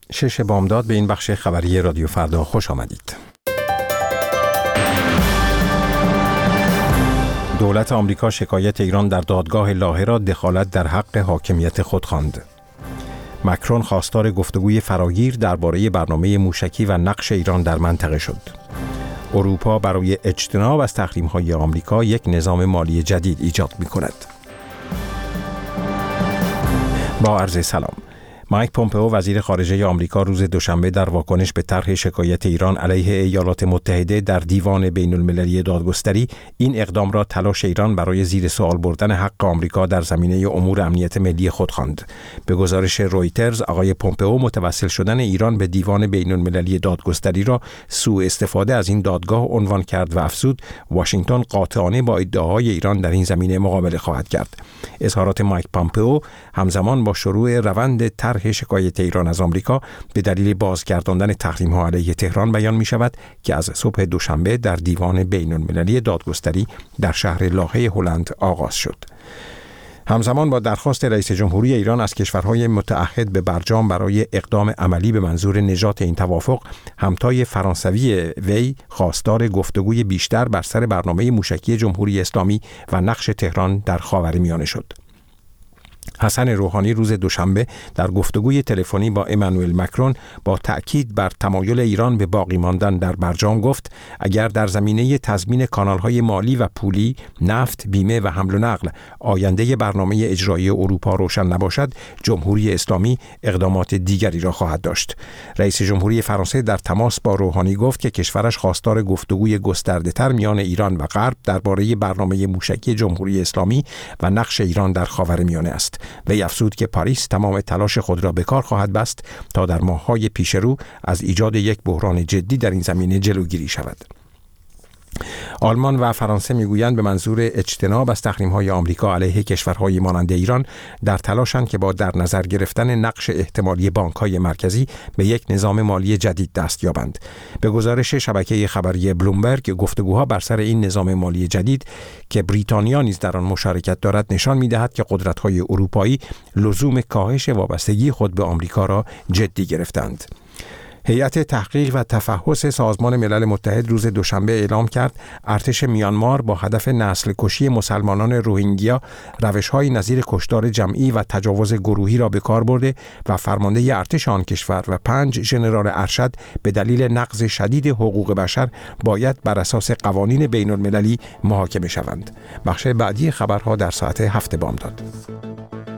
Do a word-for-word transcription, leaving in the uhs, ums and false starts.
شش بامداد به این بخش خبری رادیو فردا خوش آمدید. دولت آمریکا شکایت ایران در دادگاه لاهه را دخالت در حق حاکمیت خود خواند. مکرون خواستار گفتگوی فراگیر درباره برنامه موشکی و نقش ایران در منطقه شد. اروپا برای اجتناب از تحریم‌های آمریکا یک نظام مالی جدید ایجاد می‌کند. با عرض سلام. مایک پومپئو وزیر خارجه آمریکا روز دوشنبه در واکنش به طرح شکایت ایران علیه ایالات متحده در دیوان بین المللی دادگستری این اقدام را تلاش ایران برای زیر سوال بردن حق آمریکا در زمینه امور امنیت ملی خود خواند. به گزارش رویترز، آقای پومپئو متوسل شدن ایران به دیوان بین المللی دادگستری را سوء استفاده از این دادگاه عنوان کرد و افزود واشنگتن قاطعانه با ادعاهای ایران در این زمینه مقابله خواهد کرد. اظهارات مایک پومپئو همزمان با شروع روند طرح شکایت ایران از آمریکا به دلیل بازگرداندن تحریم‌ها علیه تهران بیان می شود که از صبح دوشنبه در دیوان بین المللی دادگستری در شهر لاهه هلند آغاز شد. همزمان با درخواست رئیس جمهوری ایران از کشورهای متعهد به برجام برای اقدام عملی به منظور نجات این توافق، همتای فرانسوی وی خواستار گفتگوی بیشتر بر سر برنامه موشکی جمهوری اسلامی و نقش تهران در خاورمیانه شد. حسن روحانی روز دوشنبه در گفتگوی تلفنی با امانوئل مکرون با تأکید بر تمایل ایران به باقی ماندن در برجام گفت اگر در زمینه تضمین کانال‌های مالی و پولی، نفت، بیمه و حمل و نقل آینده برنامه اجرایی اروپا روشن نباشد، جمهوری اسلامی اقدامات دیگری را خواهد داشت. رئیس جمهوری فرانسه در تماس با روحانی گفت که کشورش خواستار گفتگوی گسترده‌تر میان ایران و غرب درباره برنامه موشکی جمهوری اسلامی و نقش ایران در خاورمیانه است. وی افزود که پاریس تمام تلاش خود را به کار خواهد بست تا در ماه‌های پیش رو از ایجاد یک بحران جدی در این زمینه جلوگیری شود. آلمان و فرانسه میگویند به منظور اجتناب از تحریم‌های آمریکا علیه کشورهای مانند ایران در تلاشند که با در نظر گرفتن نقش احتمالی بانک‌های مرکزی به یک نظام مالی جدید دست یابند. به گزارش شبکه خبری بلومبرگ، گفتگوها بر سر این نظام مالی جدید که بریتانیا نیز در آن مشارکت دارد نشان می‌دهد که قدرت‌های اروپایی لزوم کاهش وابستگی خود به آمریکا را جدی گرفتند. هیئت تحقیق و تفحص سازمان ملل متحد روز دوشنبه اعلام کرد ارتش میانمار با هدف نسل کشی مسلمانان روهینگیا روش‌های نظیر کشتار جمعی و تجاوز گروهی را به کار برده و فرمانده ارتش آن کشور و پنج ژنرال ارشد به دلیل نقض شدید حقوق بشر باید بر اساس قوانین بین المللی محاکمه شوند. بخش بعدی خبرها در ساعت هفت بامداد.